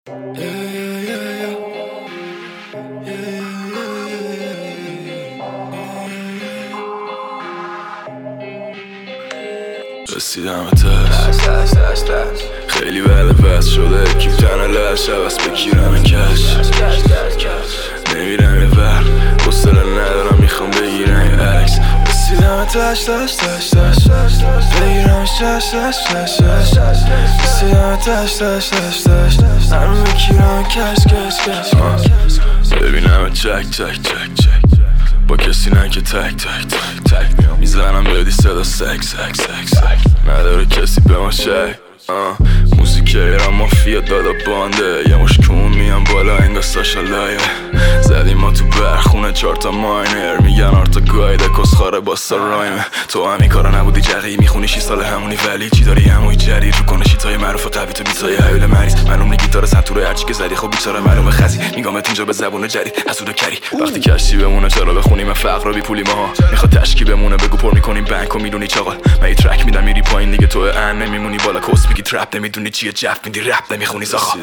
رسیدم تش خیلی بله بس شده کیف تنه لش عوض بگیرم کش نمیرم یه ور حوصله ندارم میخوام بگیرم یه عکس رسیدم تش بگیرم شش رسیدم تش نرم بگیرم کش ببینم چک با کسی نه که تک میزنم بدی صدا سک نداره کسی به ما شک موسیقی ایران مافیا دادا بانده یه مش کمون میان بالا انگار ساشا لایه زدیم ما تو برخونه 4 تا ماینر میگن آرتا گایده کسخاره باستا رایمه تو همین کارا نبودی جقیی میخونی 6 سال همونی ولی چی داری همونی جدید رو کنه شیتای معروف قوی تو بیتای حیول مریض معلوم گیتار سنتوره هرچی که زدی خب بیچاره معلومه خزی میگامت اینجا به زبون جدید حسود و کری وقتی کشتی بمونه چرا بخونیم فقر رو بی پولی ماها میخواد تشکی بمونه بگو پر میکنیم بانکو میدونی چاقال من یه ترک میدم میری پایین دیگه تو ان نمیمونی بالا کس میگی ترپ نمیدونی چیه جف میدی رپ نمیخونی زاخا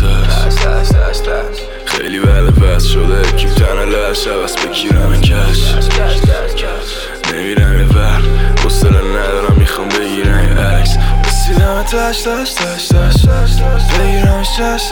خیلی بله بس شده کیف تنه لش عوض بگیرم کش نمیرم یه ور حوصله ندارم میخوام بگیرم یه عکس رسیدم تش بگیرم شش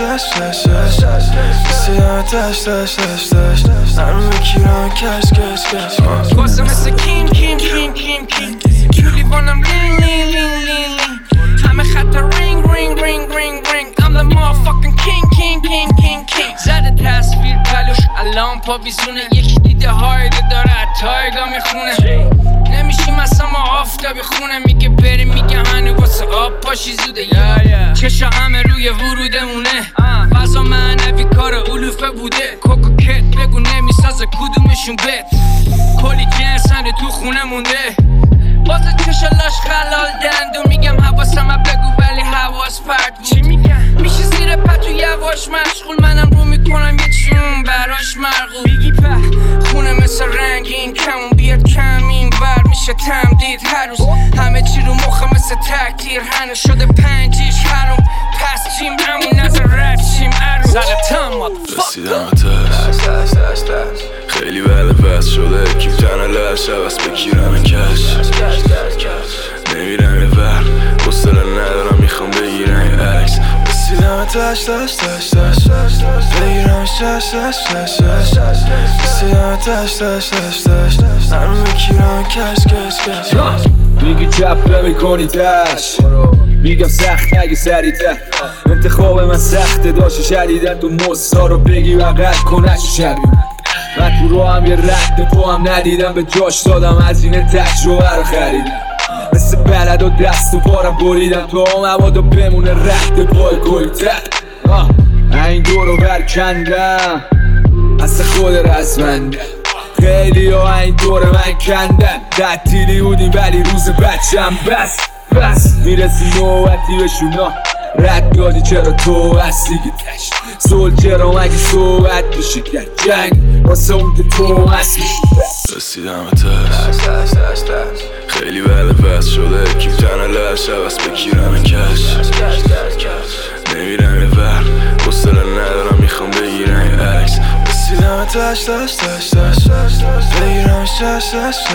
رسیدم تش نرم بگیرم کش واسه مثل کین جولی بانم لین همه خط رینگ I'm the motherfucking king زده تصویر پلوش الان پا بیزونه یکی دیده هایده داره تایگا میخونه نمیشیم اصلا ما آفتابی خونه میگه بریم میگه هنو واسه آب پاشی زوده چشا همه روی ورودمونه فضا معنوی کار علوفه بوده کوکو کت بگو نمیسازه کدومشون بت کلی جنسن تو خونه مونده واسه چشالاش خلال دندو میگم حواسم بگو ولی حواس پرد چی میگم میشه زیر پتو یواش مشغول منم رو میکنم یه چون براش مرغول بگی په خونه مثل رنگین کمون بیاد کم این ور میشه تمدید هر روز همه چی رو مخه مثل تکتیر هنه شده 5 حروم پس چیم همون نظر رد چیم عروم زدتم رسیدم تش خیلی بله بس شده کیف تنه لش عوض بگیرم کش نمیرم یه ور حوصله ندارم میخوام بگیرم یه عکس رسیدم تش بگیرم شش رسیدم تش نرم بگیرم کش میگی چپ نمی‌کنی تش میگم سخت نگی سریع‌تر انتخاب من سخته داشت شدیدن تو مصا رو بگی و قد کنش شبیه من تو رو هم یه رد پا هم ندیدم به جاش دادم از این تجربه رو خریدم مثل بلد و دست و پارم بریدم تو هم مبادا بمونه رد پای گلیتر این دورو برکندم اصلا خود رزمنده خیلی ها این دور من کندن تعطیلی بودیم ولی روز بچم بس میرسی نوبتی بشونا رد دادی چرا تو هستی که تشت سولجرا مگه صحبت بشه کرد جنگ واسه اون که تو هستی رسیدم تش خیلی بله بس شده کیف تنه لش عوض بگیرم کش نمیرم یه ور حوصله ندارم میخوام بگیرم یه عکس رسیدم تش بگیرم شش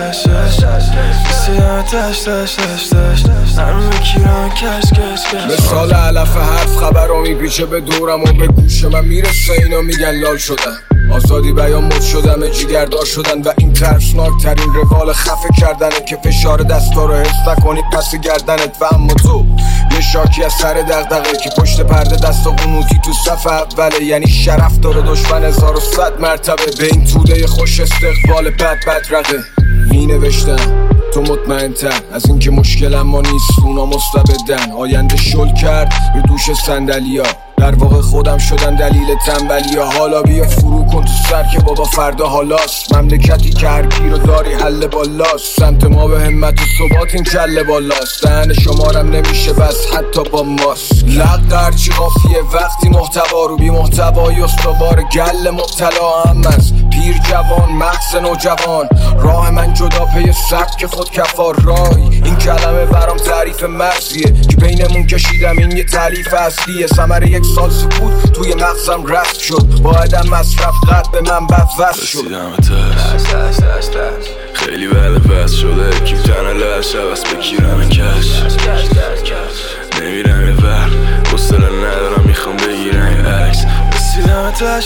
رسیدم تش نرم بگیرم کش مثال علف حرف خبر رو میپیچه به دورم و به گوش من میرسه اینا میگن لال شدن آزادی بیان مد شدم جیگردار شدن و این ترسناک ترین روال خفه کردنه که فشار دستا رو حس نکنی پس گردنت و اما تو یه شاکی از سر دغدغه که پشت پرده دست و قنوتی تو صف اوله یعنی شرف داره دشمن 1100 مرتبه به این توده خوش استقبال بدرقه می نوشتم تو مطمئن‌تر از اینکه مشکل ما نیست اونا مستبدن آینده شل کرد رو دوش صندلی‌ها در واقع خودم شدم دلیل تنبلی‌ها حالا بیا فرو کن تو سر که بابا فردا حالاست مملکتی که هر کی رو داری حل بالاست سمت ما به همت و ثبات این کله بالاست دهن شمارم نمیشه بس حتی با ماست لق هرچی قافیه وقتی محتوا رو بی محتوای استوار گل مبتلا هم از دیر جوان مغز نوجوان راه من جدا پی سبک خود کفار رای این کلمه برام تعریف مرزیه که بینمون کشیدم این یه تالیف اصلیه ثمره یک سال سکوت توی مغزم رفت شد بایدم مصرف قد به من بدوست شد رسیدم تست خیلی بس شده کیم تنه لش عوض بگیرم کش نمیرم یه ور حوصله ندارم میخوام بگیرم یه عکس رسیدم تش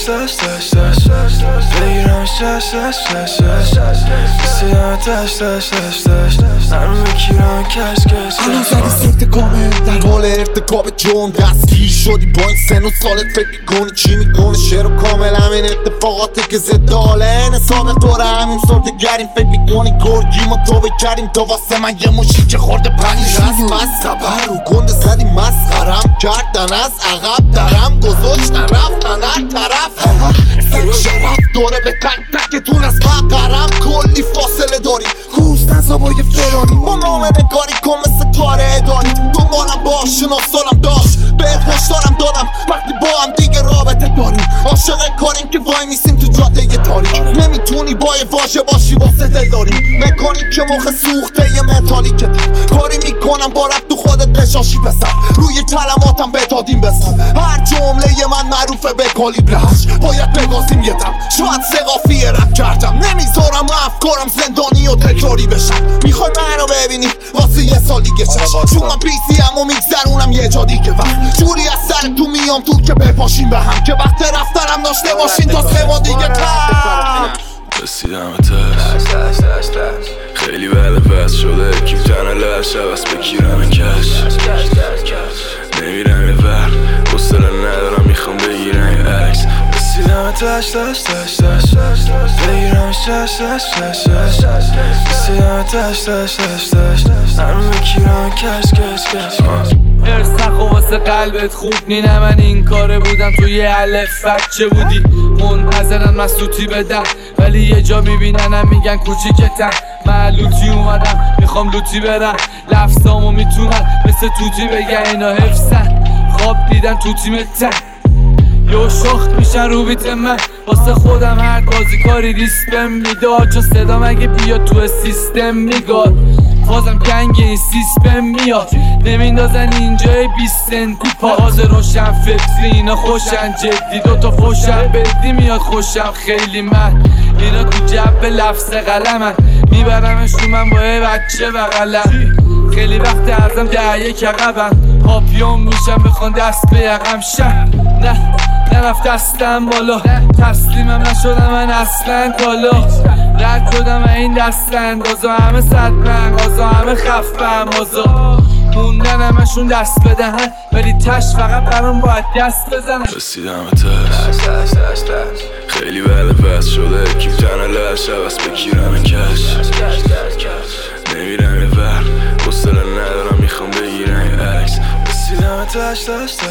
بگیرم شش رسیدم تش من بگیرم کش الان زدی سکت کامل در حال ارتکاب جرم دستگیر شدی با این سن و سالت فکر میکنی چی میکنه شعر و کامل همین اتفاقاتی که زده حاله حساب دوره همین صورت گریم فکر میکنی گرگی ما توبه کردیم تا واسه من یه مشی که خورده پنی رست مست خبر رو گنده زدی مسخرم کردن از عقب درم گذاشتن رفتن هر طرف شرف داره به تک تکتون از فقرم کلی فاصله داری کوست از آبای فرانی با نامه نگاری کن مثل کار اداری دنبالم باش شناسالم داشت بهت هشدارم دادم وقتی با هم دیگه رابطه داریم عاشق کاریم که وای میسیم تو جاده تاریک نمیتونی با یه واژه باشی واسه دل داریم مکانیک که موقع سوخته یه متالیکه کاری میکنم با رب تو خودت قشاشی بسر روی کلماتم بتادیم بسر هر جمله من معروفه به کالیبرش باید بگازیم یه دم شاید سقافی رب کردم نمیذارم افکارم زندانی و تکراری بشن میخوای من رو ببینی واسه یه سال دیگه چشم چون من بیسی هم و میگذرونم یه جا دیگه وقت جوری از سر تو میام تو که بپاشیم به هم که وقت رفتنم داشته باشین تا 3 ماه دیگه رسیدم تست خیلی بس شده کیم تنه لش عوض بگیرم کش نمیرم یه ور حوصله ندارم میخوام بگیرم یه عکس رسیدم تش بگیرم شش رسیدم تش من بگیرم کش ارز نخوا واسه قلبت خوب نینه من این کاره بودم توی الف بچه بودی منتظرن مسلوطی بدن ولی یه جا میبیننم میگن کوچیکتن من لوتی اومدم میخوام لوتی برم لفظامو میتونن مثل توتی بگن اینا حفظن خواب دیدن تو تیمتن یو شخت میشن رو بیت من واسه خودم هر بازی کاری ریسپم میداد چون صدام اگه بیاد تو سیستم میگاد بازم گنگ این سیسپم میاد نمیندازن اینجای 20 سنتی پاز روشن فکری اینا خوشن جدی دوتا فوشن بدی میاد خوشم خیلی من اینا تو جب لفظ قلمن میبرمش رو من با یه بچه بغلم خیلی وقت ازم 10 عقبم پاپیون میشم بخوان دست به یقم نه نرفت دستم بالا تسلیمم نشدم من اصلا کالا رد شدم این دست اندازا همه صدمن غازا همه خفم بازا موندن همشون دست بدهن ولی تش فقط برام باید دست بزنن رسیدم تست خیلی بس شده کیم تنه لش عوض بگیرم کش نمیرم یه ور حوصله ندارم میخوام بگیرم یه عکس رسیدم تش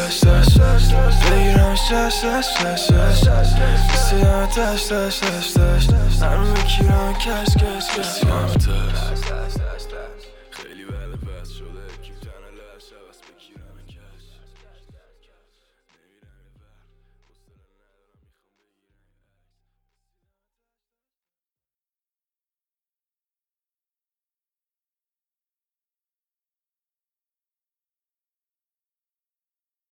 بگیرم شش رسیدم تش من بگیرم کش رسیدم تش